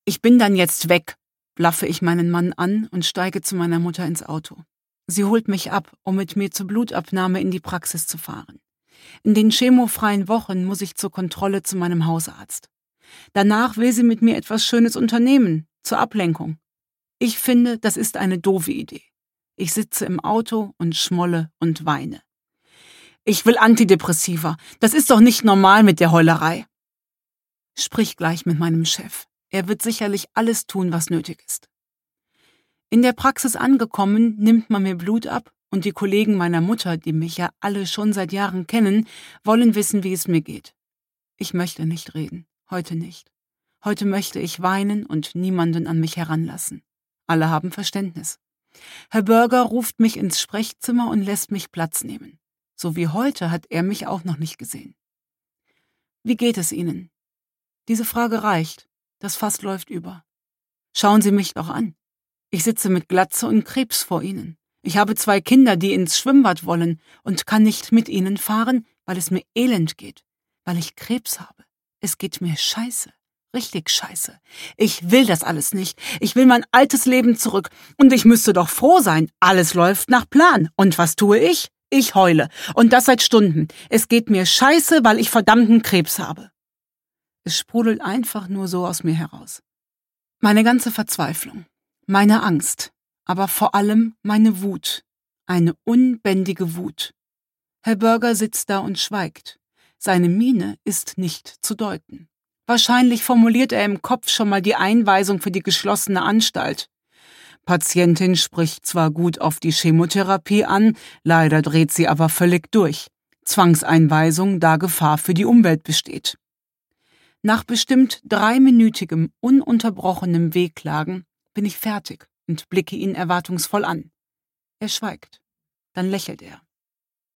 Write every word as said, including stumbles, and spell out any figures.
Ich bin dann jetzt weg, blaffe ich meinen Mann an und steige zu meiner Mutter ins Auto. Sie holt mich ab, um mit mir zur Blutabnahme in die Praxis zu fahren. In den chemofreien Wochen muss ich zur Kontrolle zu meinem Hausarzt. Danach will sie mit mir etwas Schönes unternehmen, zur Ablenkung. Ich finde, das ist eine doofe Idee. Ich sitze im Auto und schmolle und weine. Ich will Antidepressiva. Das ist doch nicht normal mit der Heulerei. Sprich gleich mit meinem Chef. Er wird sicherlich alles tun, was nötig ist. In der Praxis angekommen, nimmt man mir Blut ab und die Kollegen meiner Mutter, die mich ja alle schon seit Jahren kennen, wollen wissen, wie es mir geht. Ich möchte nicht reden. Heute nicht. Heute möchte ich weinen und niemanden an mich heranlassen. Alle haben Verständnis. Herr Burger ruft mich ins Sprechzimmer und lässt mich Platz nehmen. So wie heute hat er mich auch noch nicht gesehen. Wie geht es Ihnen? Diese Frage reicht. Das Fass läuft über. Schauen Sie mich doch an. Ich sitze mit Glatze und Krebs vor Ihnen. Ich habe zwei Kinder, die ins Schwimmbad wollen und kann nicht mit ihnen fahren, weil es mir elend geht, weil ich Krebs habe. Es geht mir scheiße, richtig scheiße. Ich will das alles nicht. Ich will mein altes Leben zurück. Und ich müsste doch froh sein. Alles läuft nach Plan. Und was tue ich? Ich heule. Und das seit Stunden. Es geht mir scheiße, weil ich verdammten Krebs habe. Es sprudelt einfach nur so aus mir heraus. Meine ganze Verzweiflung, meine Angst, aber vor allem meine Wut. Eine unbändige Wut. Herr Burger sitzt da und schweigt. Seine Miene ist nicht zu deuten. Wahrscheinlich formuliert er im Kopf schon mal die Einweisung für die geschlossene Anstalt. Patientin spricht zwar gut auf die Chemotherapie an, leider dreht sie aber völlig durch. Zwangseinweisung, da Gefahr für die Umwelt besteht. Nach bestimmt dreiminütigem, ununterbrochenem Wehklagen bin ich fertig und blicke ihn erwartungsvoll an. Er schweigt. Dann lächelt er.